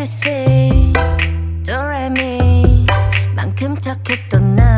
ABC 도레미 만큼 착했던 나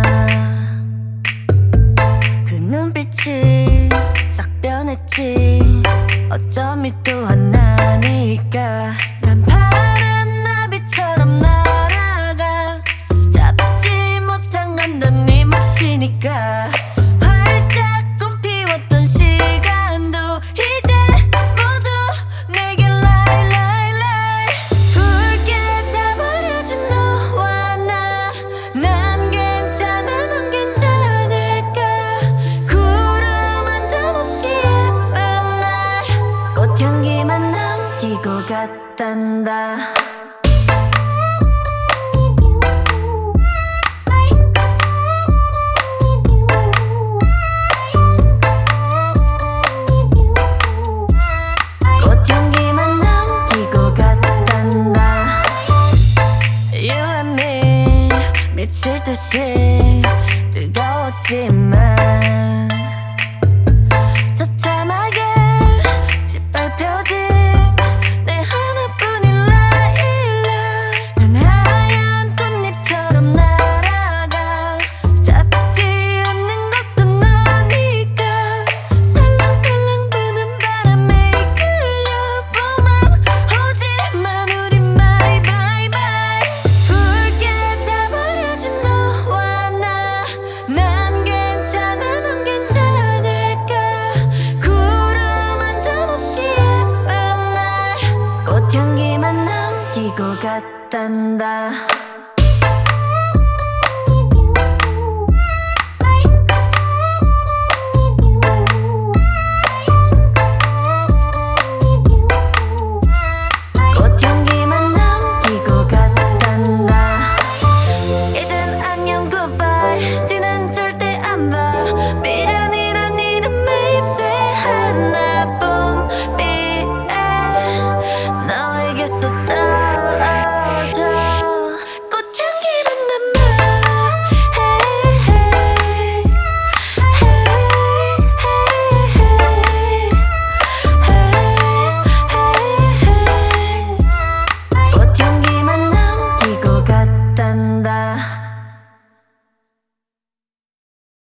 그 눈빛이 싹 변했지 어쩜 이 또한 나니까 난 파란 나비처럼 날아가 잡지 못한 건 넌 네 몫이니까 활짝 꽃 피웠던 시간도 이제 모두 내게 lie lie lie 붉게 다 버려진 너와 나 난 괜찮아 넌 괜찮을까 구름 한 점 없이 예쁜 날 꽃향기만 남기고 갔단다 꽃향기만 남기고 갔단다 You and me 미칠 듯이 뜨거웠지만 처참하게 짓밟혀진 내 하나뿐인 라일락 난 하얀 꽃잎처럼 날아가 잡지 않는 것은 너니까 살랑살랑 부는 바람에 이끌려보만 오지만 우리 my bye bye 붉게 다 버려진 너와 나 난 괜찮아 넌 괜찮을까 구름 한 점 없이 예쁜 날 꽃향기만 남기고 갔단다